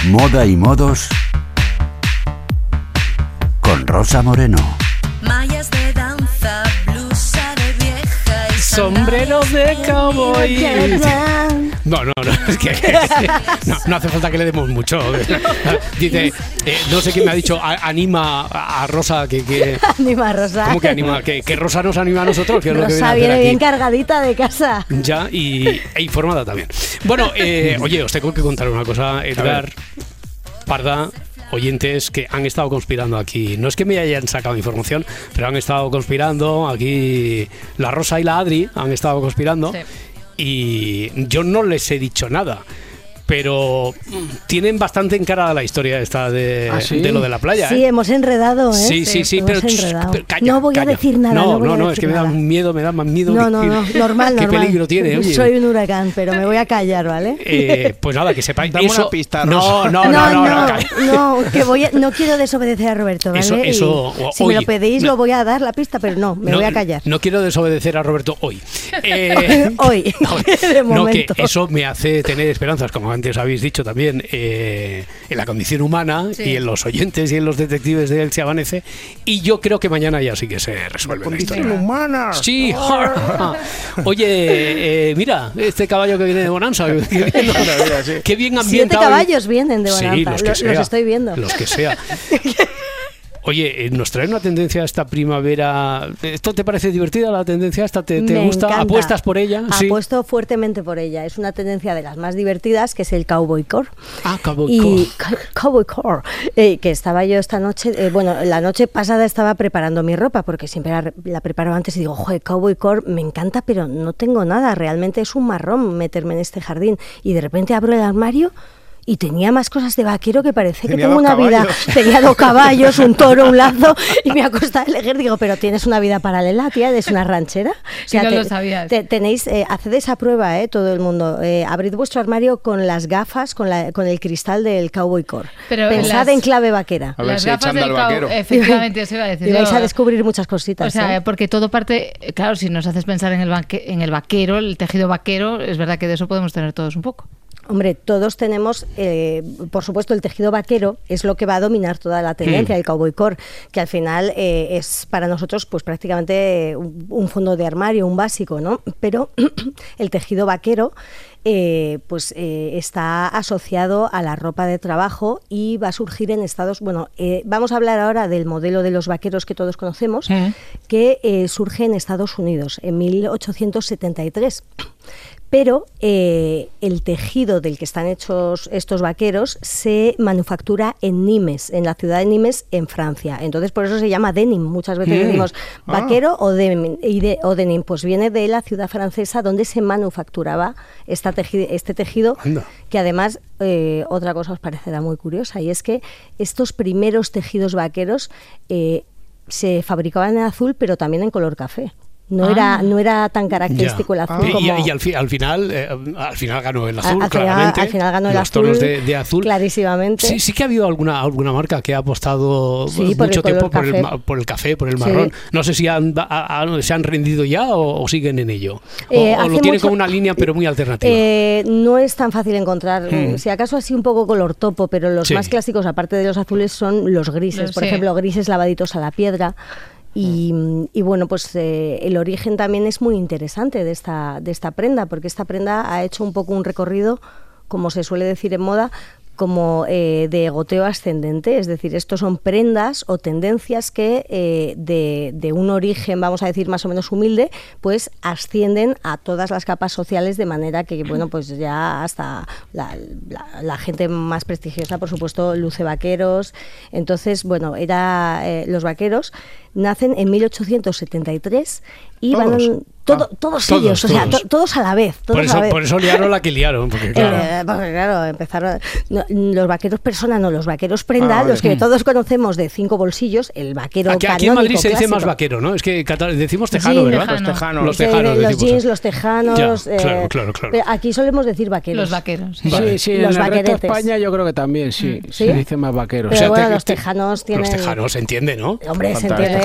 Moda y modos con Rosa Moreno. Mallas de danza, blusa de vieja y sombreros de cowboy. No, es que no hace falta que le demos mucho. Dice, no sé quién me ha dicho, anima a Rosa que anima a Rosa. ¿Cómo que anima? Que Rosa nos anima a nosotros. Que es Rosa lo que viene viene a hacer bien aquí. cargadita de casa. Ya, e informada también. Bueno, oye, os tengo que contar una cosa, Edgar, Parda, oyentes que han estado conspirando aquí. No es que me hayan sacado información, pero han estado conspirando aquí. La Rosa y la Adri han estado conspirando. Sí. Y yo no les he dicho nada, pero tienen bastante encarada la historia esta de lo de la playa. Sí, hemos enredado, ¿eh? Sí, pero calla, no voy a decir nada. No, es que me da más miedo No, normal. ¿Qué peligro tiene? Oye. Soy un huracán, pero me voy a callar, ¿vale? Pues nada, que sepáis. Dame una pista, Rosa. No, no quiero desobedecer a Roberto, ¿vale? Si hoy, me lo pedís, lo voy a dar la pista, pero no, me voy a callar. No quiero desobedecer a Roberto hoy. Hoy, de momento. Que eso me hace tener esperanzas, como antes habéis dicho también, en la condición humana, sí, y en los oyentes y en los detectives de Elche Amanece, y yo creo que mañana ya sí que se resuelve la historia. ¡Condición humana! Sí. Oye, mira, este caballo que viene de Bonanza, qué bien ambientado. 7 caballos vienen de Bonanza, sí, los estoy viendo. Los que sea. Oye, nos trae una tendencia esta primavera. ¿Esto te parece divertida, la tendencia esta? ¿Te gusta? Encanta. ¿Apuestas por ella? Apuesto fuertemente por ella. Es una tendencia de las más divertidas, que es el cowboycore. Cowboycore. Que estaba yo esta noche, la noche pasada estaba preparando mi ropa, porque siempre la preparo antes y digo, joder, cowboycore me encanta, pero no tengo nada. Realmente es un marrón meterme en este jardín. Y de repente abro el armario y tenía más cosas de vaquero que parece que tengo una vida. Tenía 2 caballos, un toro, un lazo, y me ha costado elegir. Digo, pero tienes una vida paralela, tía, eres una ranchera. O sea, no lo sabías. Haced esa prueba, todo el mundo. Abrid vuestro armario con las gafas, con el cristal del cowboycore. Pensad en clave vaquera. A ver si echan al vaquero. Efectivamente, eso iba a decir. Y vais a descubrir muchas cositas. O sea, porque todo parte, claro, si nos haces pensar en el vaquero, el tejido vaquero, es verdad que de eso podemos tener todos un poco. Hombre, todos tenemos, por supuesto, el tejido vaquero es lo que va a dominar toda la tendencia, el cowboycore, que al final es para nosotros pues prácticamente un fondo de armario, un básico, ¿no? Pero el tejido vaquero está asociado a la ropa de trabajo y va a surgir en estados... vamos a hablar ahora del modelo de los vaqueros que todos conocemos, que surge en Estados Unidos en 1873. Pero el tejido del que están hechos estos vaqueros se manufactura en Nimes, en la ciudad de Nimes, en Francia. Entonces, por eso se llama denim. Muchas veces decimos vaquero o denim. Pues viene de la ciudad francesa donde se manufacturaba este tejido. Anda. Que además, otra cosa os parecerá muy curiosa, y es que estos primeros tejidos vaqueros se fabricaban en azul, pero también en color café. No era tan característico el azul como... Y al final ganó el azul, claramente. Al final ganó el los azul, tonos de azul. Clarísimamente. Sí que ha habido alguna marca que ha apostado mucho tiempo por el café, por el marrón. Sí. No sé si se han rendido ya o siguen en ello. O lo tienen como una línea, pero muy alternativa. No es tan fácil encontrar. Si acaso así un poco color topo, pero los más clásicos, aparte de los azules, son los grises. Por ejemplo, grises lavaditos a la piedra. Y bueno, pues el origen también es muy interesante de esta prenda, porque esta prenda ha hecho un poco un recorrido, como se suele decir en moda, como de goteo ascendente, es decir, estos son prendas o tendencias que de un origen, vamos a decir, más o menos humilde, pues ascienden a todas las capas sociales, de manera que, bueno, pues ya hasta la gente más prestigiosa, por supuesto, luce vaqueros. Entonces, bueno, los vaqueros nacen en 1873 y todos ellos, o sea, todos a la vez. Por eso liaron la que liaron, porque claro, empezaron los vaqueros persona, no, los vaqueros prenda, los que todos conocemos de 5 bolsillos, el vaquero canónico. Aquí en Madrid se dice clásico. más vaquero, ¿no? Es que decimos tejano, ¿verdad? Los tejanos. Los jeans, los tejanos. Claro. Aquí solemos decir vaqueros. Los vaqueros. Sí, en el resto de España yo creo que también, se dice más vaqueros. Pero bueno, los tejanos tienen... Los tejanos se entiende, ¿no? Hombre, se entiende.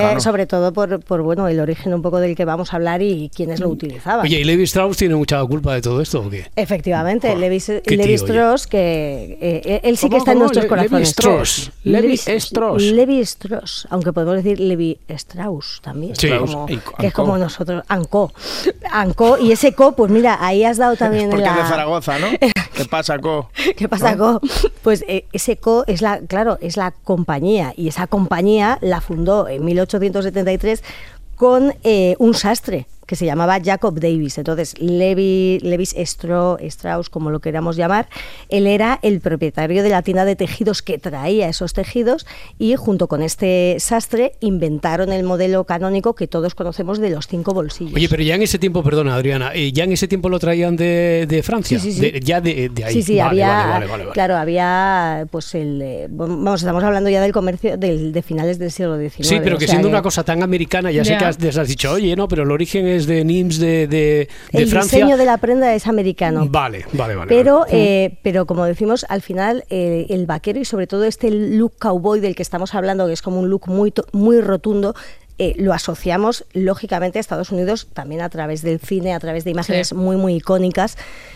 sobre todo por bueno, el origen un poco del que vamos a hablar y quiénes lo utilizaban. Oye, ¿y Levi Strauss tiene mucha culpa de todo esto o qué? Efectivamente, Levi Strauss, que él sí que está en nuestros corazones. Levi Strauss. Levi Strauss, aunque podemos decir Levi Strauss también, sí, que es como nosotros, Anco, y ese co, pues mira, ahí has dado también porque es de Zaragoza, ¿no? ¿Qué pasa, co? ¿Qué pasa, co? Pues ese co es la compañía, y esa compañía la fundó en 1873 con un sastre que se llamaba Jacob Davis. Entonces, Levi Strauss, como lo queramos llamar, él era el propietario de la tienda de tejidos que traía esos tejidos, y junto con este sastre inventaron el modelo canónico que todos conocemos de los 5 bolsillos. Oye, pero ya en ese tiempo, perdona Adriana, ya en ese tiempo lo traían de Francia, sí. ya de ahí. Sí, vale, había, vale. Claro, había, pues estamos hablando ya del comercio de finales del siglo XIX. Sí, pero que siendo una cosa tan americana, ya sé que has dicho, oye, no, pero el origen es de Nimes, de el Francia. El diseño de la prenda es americano. Vale. Pero como decimos, al final el vaquero, y sobre todo este look cowboy del que estamos hablando, que es como un look muy rotundo, lo asociamos lógicamente a Estados Unidos también a través del cine, a través de imágenes muy icónicas.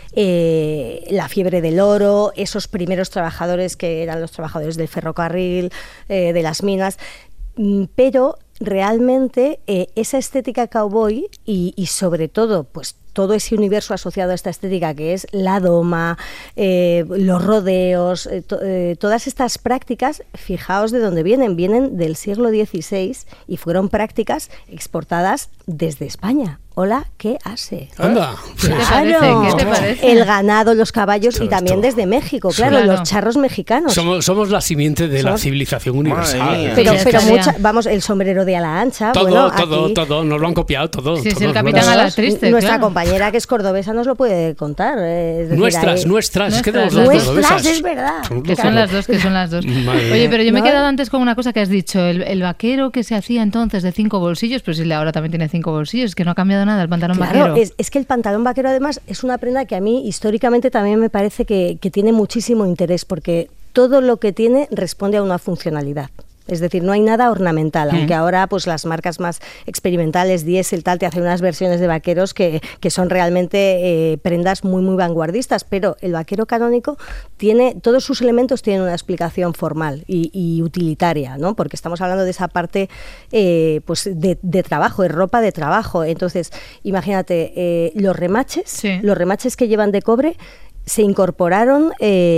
La fiebre del oro, esos primeros trabajadores que eran los trabajadores del ferrocarril, de las minas, pero realmente esa estética cowboy y sobre todo pues todo ese universo asociado a esta estética que es la doma, los rodeos, todas estas prácticas, fijaos de dónde vienen del siglo XVI y fueron prácticas exportadas desde España. Hola, ¿qué hace? Anda. ¿Qué te parece? El ganado, los caballos y también desde México, claro, los charros mexicanos. Somos la simiente de la civilización universal. Pero vamos, el sombrero de ala ancha. Todo, nos lo han copiado todo. Sí, el capitán a la triste. Nuestra compañera que es cordobesa nos lo puede contar. Es decir, nuestras, es que tenemos las cordobesas. Nuestras, es verdad. Que son las dos. Oye, pero yo me he quedado antes con una cosa que has dicho, el vaquero que se hacía entonces de 5 bolsillos, pues si ahora también tiene 5 bolsillos, que no ha cambiado nada el pantalón vaquero. Es que el pantalón vaquero además es una prenda que a mí históricamente también me parece que tiene muchísimo interés, porque todo lo que tiene responde a una funcionalidad. Es decir, no hay nada ornamental, aunque ahora pues las marcas más experimentales, Diesel, tal, te hacen unas versiones de vaqueros que son realmente prendas muy vanguardistas, pero el vaquero canónico todos sus elementos tienen una explicación formal y utilitaria, ¿no? Porque estamos hablando de esa parte pues de trabajo, de ropa de trabajo. Entonces, imagínate, los remaches que llevan de cobre se incorporaron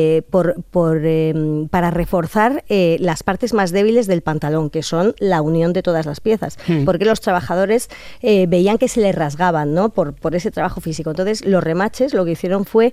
para reforzar las partes más débiles del pantalón, que son la unión de todas las piezas, porque los trabajadores veían que se les rasgaban, ¿no? por ese trabajo físico. Entonces, los remaches lo que hicieron fue,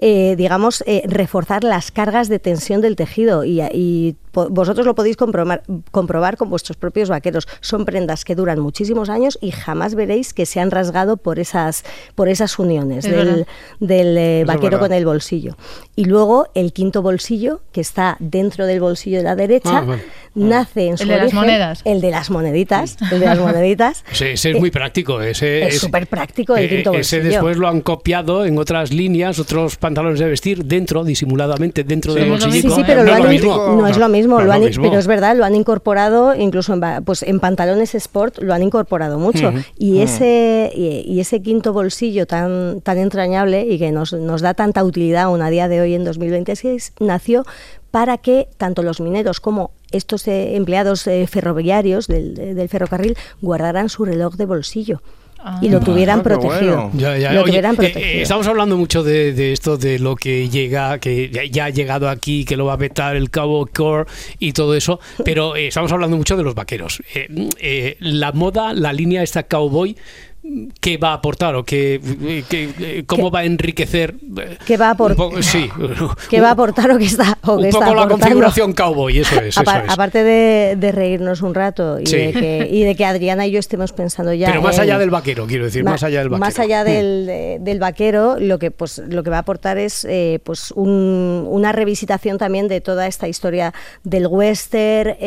reforzar las cargas de tensión del tejido y vosotros lo podéis comprobar con vuestros propios vaqueros. Son prendas que duran muchísimos años y jamás veréis que se han rasgado por esas uniones del vaquero con el bolsillo. Y luego el quinto bolsillo, que está dentro del bolsillo de la derecha, nace en su origen... ¿El de las monedas? El de las moneditas. Sí, ese es muy práctico. Es súper práctico el quinto bolsillo. Ese después lo han copiado en otras líneas, otros pantalones de vestir, disimuladamente dentro del bolsillito. Sí, pero no es lo mismo. Pero es verdad, lo han incorporado, incluso en pantalones sport lo han incorporado mucho. Y ese quinto bolsillo tan entrañable y que nos da tanta utilidad aún a día de hoy en 2026, nació para que tanto los mineros como estos empleados ferroviarios del ferrocarril guardaran su reloj de bolsillo. Y lo tuvieran protegido. Bueno. Estamos hablando mucho de esto, de lo que llega, que ya ha llegado aquí, que lo va a vetar el Cowboy Core y todo eso, pero estamos hablando mucho de los vaqueros. La moda, la línea esta cowboy, ¿qué va a aportar o cómo va a enriquecer? ¿Qué va a aportar? ¿Qué va a aportar o qué está aportando? Un poco la configuración cowboy, eso es. Aparte de reírnos un rato y de que Adriana y yo estemos pensando ya. Pero más allá del vaquero, quiero decir, más allá del vaquero. Más allá del vaquero, lo que va a aportar es una revisitación también de toda esta historia del western,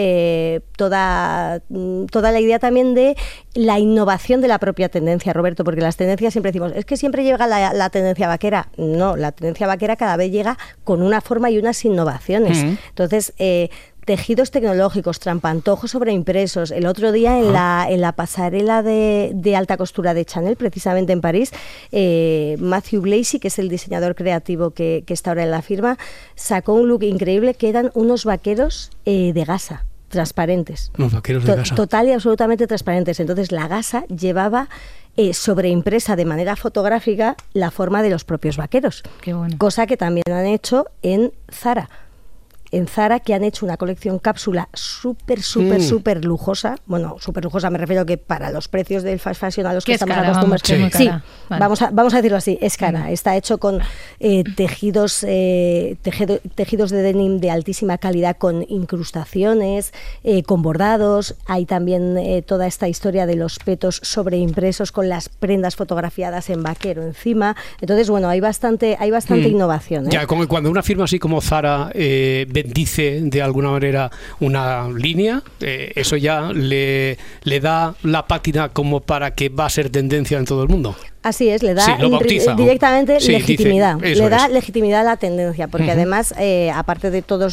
toda la idea también de la innovación de la propia tendencia, Roberto, porque las tendencias siempre decimos, es que siempre llega la tendencia vaquera. No, la tendencia vaquera cada vez llega con una forma y unas innovaciones. Entonces, tejidos tecnológicos, trampantojos sobreimpresos. El otro día en la pasarela de alta costura de Chanel, precisamente en París, Matthew Blazy, que es el diseñador creativo que está ahora en la firma, sacó un look increíble que eran unos vaqueros de gasa, transparentes. Unos vaqueros de gasa. Total y absolutamente transparentes. Entonces la gasa llevaba sobreimpresa de manera fotográfica la forma de los propios vaqueros. Qué bueno. Cosa que también han hecho en Zara. En Zara, que han hecho una colección cápsula súper lujosa. Bueno, súper lujosa, me refiero que para los precios del fast fashion a los que estamos acostumbrados. Sí, vale. Vamos a decirlo así, es cara. Está hecho con tejidos de denim de altísima calidad, con incrustaciones, con bordados. Hay también toda esta historia de los petos sobreimpresos con las prendas fotografiadas en vaquero encima. Entonces, bueno, hay bastante innovación. Ya, como cuando una firma así como Zara bendice de alguna manera una línea, eso ya le da la pátina como para que va a ser tendencia en todo el mundo. Así es, le da directamente legitimidad, legitimidad a la tendencia, porque además, aparte de todos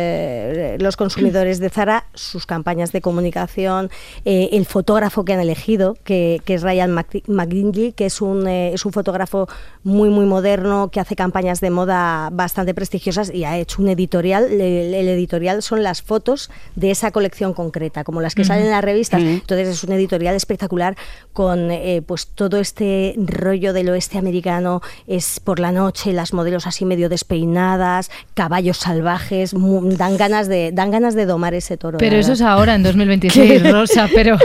los consumidores de Zara, sus campañas de comunicación, el fotógrafo que han elegido, que es Ryan McGinley, que es un fotógrafo muy moderno, que hace campañas de moda bastante prestigiosas y ha hecho un editorial. El editorial son las fotos de esa colección concreta, como las que salen en las revistas. Entonces es un editorial espectacular con pues todo este rollo del oeste americano, es por la noche, las modelos así medio despeinadas, caballos salvajes, dan ganas de domar ese toro. Pero eso es ahora, en 2026, Rosa, pero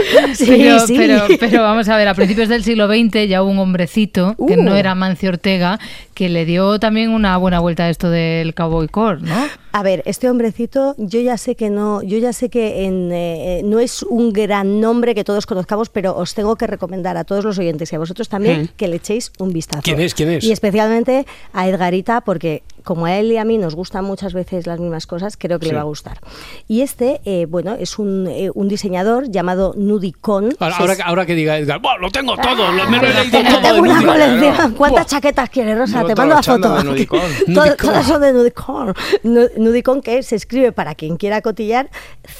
vamos a ver, a principios del siglo XX ya hubo un hombrecito, que no era Mancio Ortega, que le dio también una buena vuelta a esto del cowboycore, ¿no? A ver, este hombrecito, yo ya sé que no es un gran nombre que todos conozcamos, pero os tengo que recomendar a todos los oyentes y a vosotros también que le echéis un vistazo. ¿Quién es? Y especialmente a Edgarita, porque como a él y a mí nos gustan muchas veces las mismas cosas, creo que le va a gustar. Y este, es un diseñador llamado Nudicon. Ahora que diga Edgar, lo tengo todo, me lo he leído todo. Tengo una colección. ¿Cuántas chaquetas quieres, Rosa? Te mando la foto. Todas son de Nudicon. Nudicon, que se escribe, para quien quiera cotillar,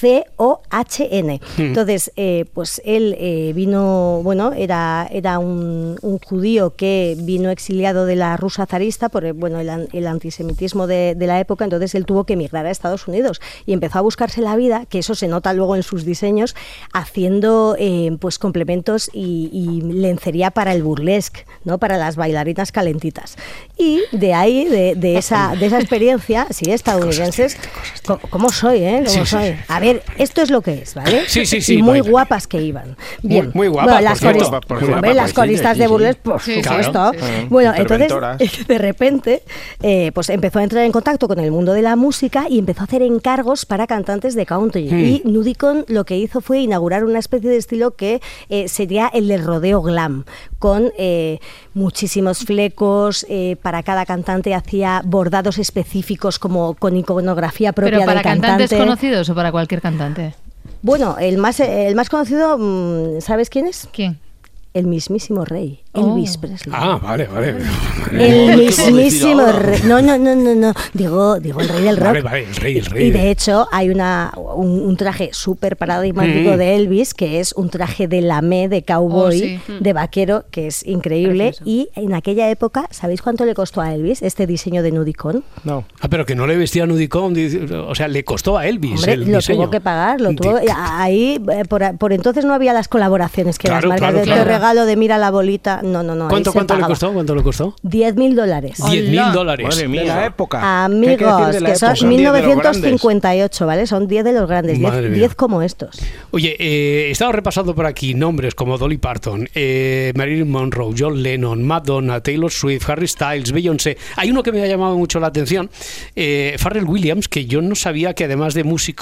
COHN. Entonces, pues él vino, era un judío que vino exiliado de la Rusia zarista por el antisemitismo de la época. Entonces él tuvo que emigrar a Estados Unidos y empezó a buscarse la vida, que eso se nota luego en sus diseños, haciendo pues complementos y lencería para el burlesque, ¿no? Para las bailarinas calentitas. Y de ahí, de esa experiencia, sí, estadounidenses, ¿cómo soy, ¿Cómo soy? A ver, esto es lo que es, ¿vale? Sí. Y muy guapas que iban. Bien. Muy guapas, las coristas de burlesque, por supuesto. Bueno, entonces, de repente, pues empezó a entrar en contacto con el mundo de la música y empezó a hacer encargos para cantantes de country. Y Nudicon lo que hizo fue inaugurar una especie de estilo que sería el del rodeo glam, con muchísimos flecos. Para cada cantante hacía bordados específicos, como con iconografía propia del cantante. ¿Pero para cantantes conocidos o para cualquier cantante? Bueno, el más conocido, ¿sabes quién es? ¿Quién? El mismísimo rey, Elvis Presley. Ah, vale. El mismísimo rey. No. Digo el rey del rock. Vale, el rey. Y de hecho hay un traje súper paradigmático de Elvis, que es un traje de lamé, de cowboy, de vaquero, que es increíble. Precioso. Y en aquella época, ¿sabéis cuánto le costó a Elvis este diseño de Nudicon? No. Pero que no le vestía Nudicon, o sea, le costó a Elvis. Hombre, el lo diseño. tuvo que pagar. Ahí, por entonces no había las colaboraciones que las marcas de regalo de mira la bolita. No. ¿Cuánto le costó? $10,000. $10,000. Madre mía. De la época. Amigos, que son 1958, ¿vale? Son 10 de los grandes, 10 como estos. Oye, he estado repasando por aquí nombres como Dolly Parton, Marilyn Monroe, John Lennon, Madonna, Taylor Swift, Harry Styles, Beyoncé. Hay uno que me ha llamado mucho la atención, Pharrell Williams, que yo no sabía que además de músico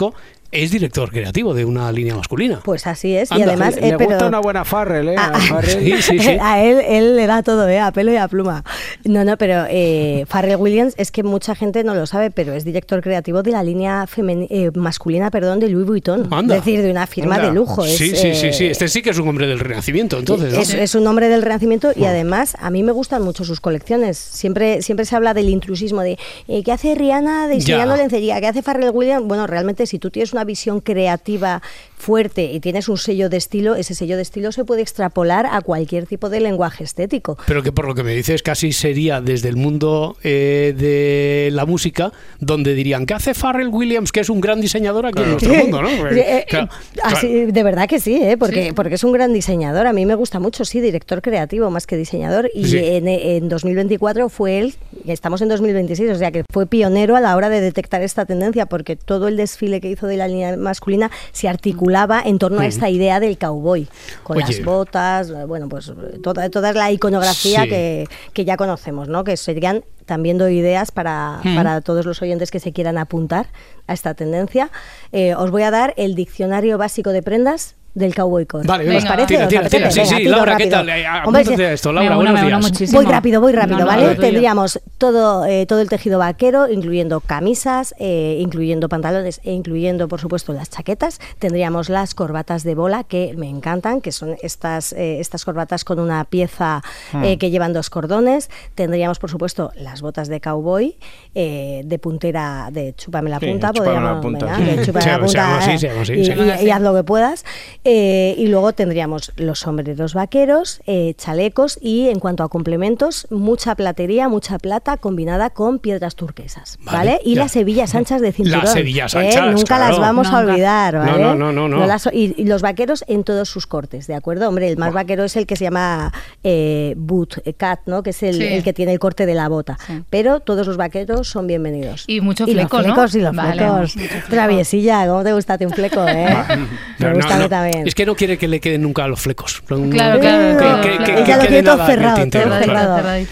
es director creativo de una línea masculina. Pues así es. Anda, y además Le gusta una buena Farrell, ¿eh? Farrell. Sí. A él le da todo, a pelo y a pluma. No, pero Pharrell Williams es que mucha gente no lo sabe, pero es director creativo de la línea masculina, de Louis Vuitton. Anda. Es decir, de una firma de lujo. Sí. Este sí que es un hombre del Renacimiento, entonces, ¿no? Es un hombre del Renacimiento y además a mí me gustan mucho sus colecciones. Siempre se habla del intrusismo, de ¿qué hace Rihanna diseñando lencería? ¿Qué hace Pharrell Williams? Bueno, realmente si tú tienes una visión creativa fuerte y tienes un sello de estilo, ese sello de estilo se puede extrapolar a cualquier tipo de lenguaje estético. Pero que por lo que me dices casi sería desde el mundo de la música, donde dirían, ¿qué hace Pharrell Williams, que es un gran diseñador aquí en nuestro mundo, ¿no? Claro. De verdad que sí, porque es un gran diseñador. A mí me gusta mucho, sí, director creativo más que diseñador. Y en 2024 fue él, y estamos en 2026, o sea que fue pionero a la hora de detectar esta tendencia, porque todo el desfile que hizo de la línea masculina se articulaba en torno a esta idea del cowboy, con las botas, bueno, pues toda la iconografía que ya conocemos, ¿no? Que serían, también doy ideas para todos los oyentes que se quieran apuntar a esta tendencia. Os voy a dar el diccionario básico de prendas del cowboy core. Vale, ¿Os parece? Tira. Sí, rápido, Laura, rápido. ¿qué tal? Apúntate a esto, Laura, buenos días. Voy rápido, ¿vale? No, tendríamos todo el tejido vaquero, incluyendo camisas, incluyendo pantalones e incluyendo, por supuesto, las chaquetas. Tendríamos las corbatas de bola, que me encantan, que son estas corbatas con una pieza que llevan 2 cordones. Tendríamos, por supuesto, las botas de cowboy, de puntera, de chúpame la punta, y haz lo que puedas. Y luego tendríamos los sombreros vaqueros, chalecos y, en cuanto a complementos, mucha platería, mucha plata combinada con piedras turquesas, ¿vale? Y las hebillas anchas de cinturón. Las hebillas anchas, nunca las vamos a olvidar, ¿vale? No. Y los vaqueros en todos sus cortes, ¿de acuerdo? Hombre, el más vaquero es el que se llama boot cat, ¿no? Que es el que tiene el corte de la bota. Sí. Pero todos los vaqueros son bienvenidos. Y mucho fleco, ¿no? Y los flecos. Traviesilla, ¿cómo te gusta a ti un fleco, Me gusta a mí también. Es que no quiere que le queden nunca los flecos. Claro. Que quede todo cerrado.